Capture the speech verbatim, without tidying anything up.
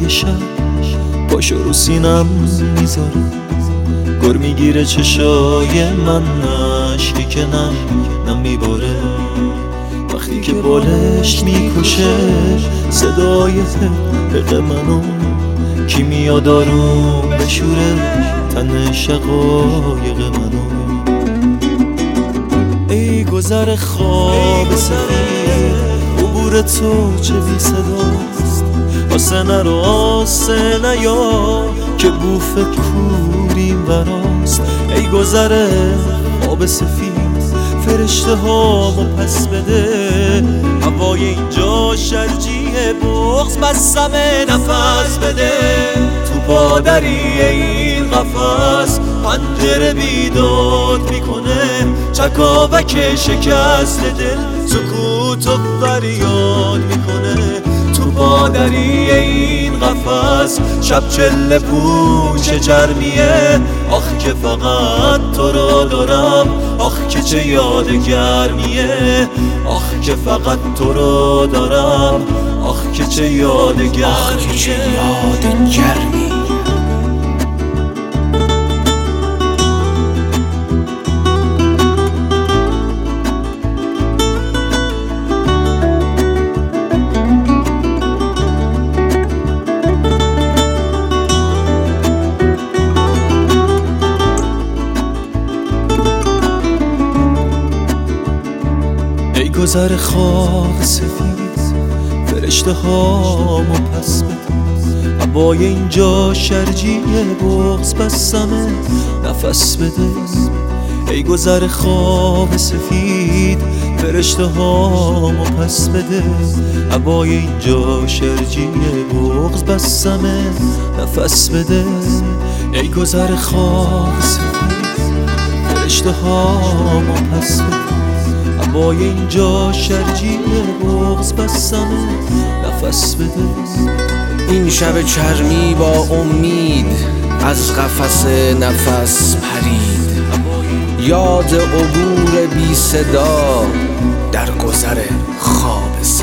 های شب پاشو رو سینم میذاره، گر میگیره چشای من، اشکی که نم نم میباره. وقتی که بالش میکشه صدای حق منو، کی میاد آروم بشوره تن شقایق منو. ای گذر خواب سفید عبور تو چه بی صداست، آسه نرو آسه نیا که بوف کوریم براست. ای گذر خواب سفید فرشته هامو پس بده، هوای اینجا شرجیه بغض بسمه نفس بده. تو پادری این قفس پنجره بیداد میکنه، چکاوک شکست دل سکوت و فریاد میکنه. تو پادری این قفس شب چله پوچ جرمیه، آخ که فقط تو رو دارم، آخ که چه یاد گرمیه. آخ که فقط تو رو دارم، آخ که چه یاد گرمیه. آخ که چه یاد گرمی. ای گذر خواب سفید فرشته هامو پس بده، هوای اینجا شرجیه بغض بسمه نفس بده. ای گذر خواب سفید فرشته هامو پس بده، هوای اینجا شرجیه بغض بسمه نفس بده. ای گذر خواب سفید فرشته هامو پس بده، هوای اینجا شرجیه بغض بسمه نفس بده. این شب چرمی با امید از قفس نفس پرید، یاد عبور بی صدا در گذر خواب